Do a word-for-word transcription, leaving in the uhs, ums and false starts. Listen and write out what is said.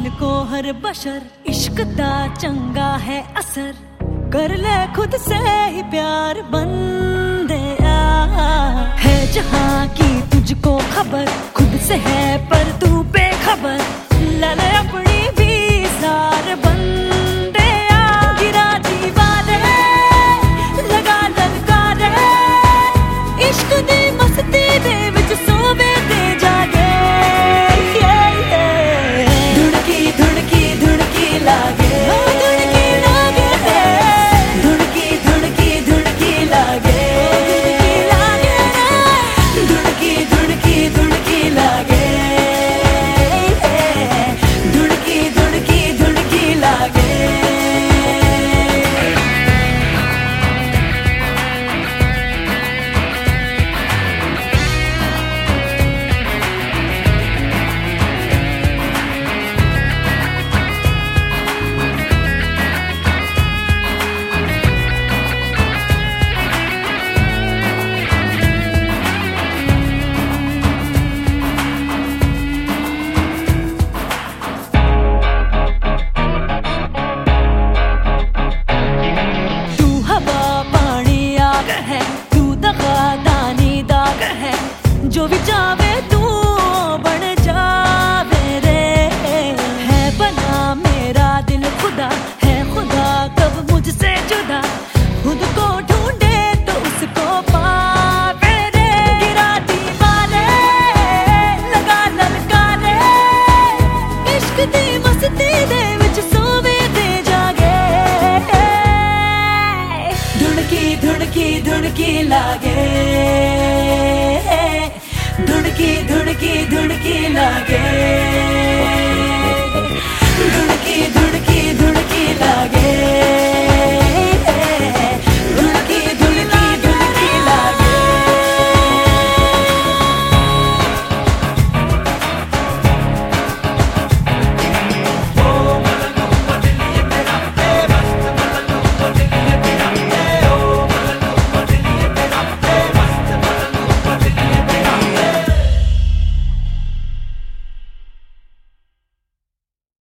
को हर बशर इश्क दा चंगा है असर, कर ले खुद से ही प्यार बंदे आ। है जहां की तुझको खबर, खुद से है पर तू बेखबर, ले ले अपनी भी सार बंदे आ। गिरा दीवारे लगा ललकारे, इश्क दी मस्ती दे विच सोवे ते जागे। धुड़की धुड़की धुड़की लागे, धुड़की लागे, धुड़की धुड़की धुड़की लागे, धुड़की धुड़की धुड़की लागे, धुड़की धुड़की धुड़की लागे। है तू दगा दानी दाग है, जो भी चाहे तू बन जावे रे। है बना मेरा दिल खुदा, है खुदा कब मुझसे जुदा, खुद को ढूंढे तो उसको पावे रे। गिरा दीवारे लगा ललकारे, इश्क दी मस्ती दे विच सोवे ते जागे। धुड़की धुड़की धुड़की लागे, धुड़की धुड़की धुड़की लागे।